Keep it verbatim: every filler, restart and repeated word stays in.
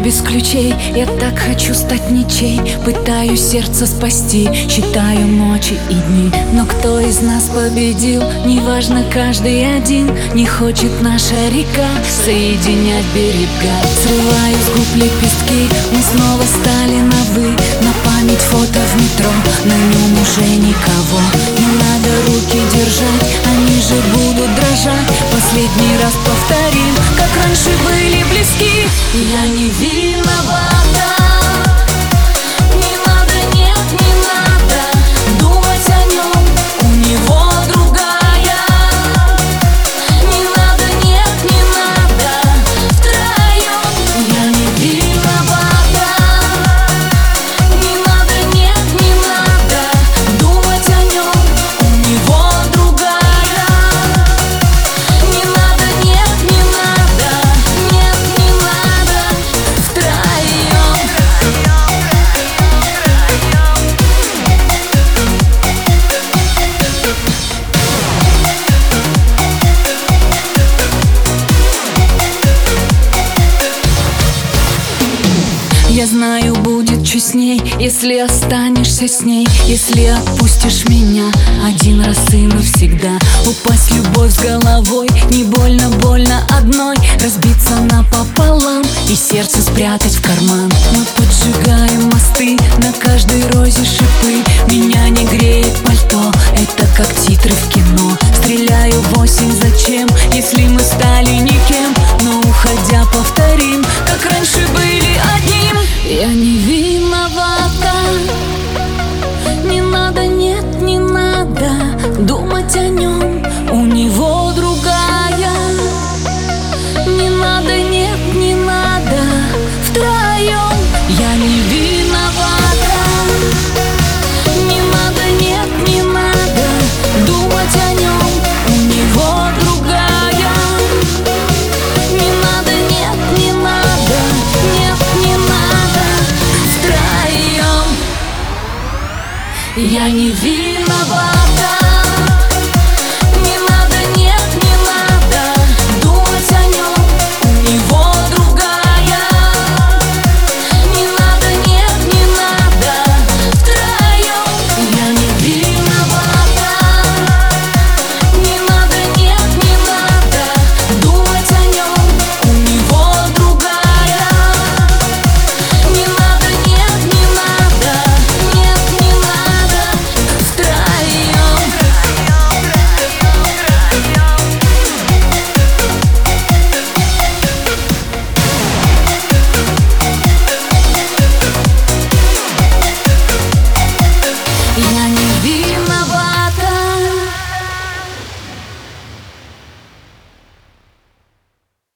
без ключей, я так хочу стать ничей. Пытаюсь сердце спасти, считаю ночи и дни. Но кто из нас победил? Неважно, каждый один. Не хочет наша река соединять берега. Срываю с губ лепестки, мы снова стали на «вы». На память фото в метро, на нем уже никого. Не надо руки держать, они же будут дрожать. Последний раз повторим, как раньше были близки. Я не виновата. Не надо, нет, не надо думать о нем, у него другая. Не надо, нет, не надо втроем. Я не виновата. Не надо, нет, не надо думать о нем, у него другая. Не надо, нет, не надо, нет, не надо втроем. Я знаю, будет честней, если останешься с ней. Если отпустишь меня один раз и навсегда. Упасть в любовь с головой, не больно, больно одной. Разбиться напополам и сердце спрятать в карман. Мы поджигаем мосты, на каждой розе шипы. Меня не греет пальто, это как титры в кино. Стреляю в осень, зачем, если мы стали никем? Но уходя повторим, как раньше были одним. Я не виновата. Не надо, нет, не надо думать о нем, у него другая. Не надо, нет, не надо втроем. Я не виновата. Не надо, нет, не надо думать о нем, у него другая. Не надо, нет, не надо, нет, не надо втроем. Я не виновата.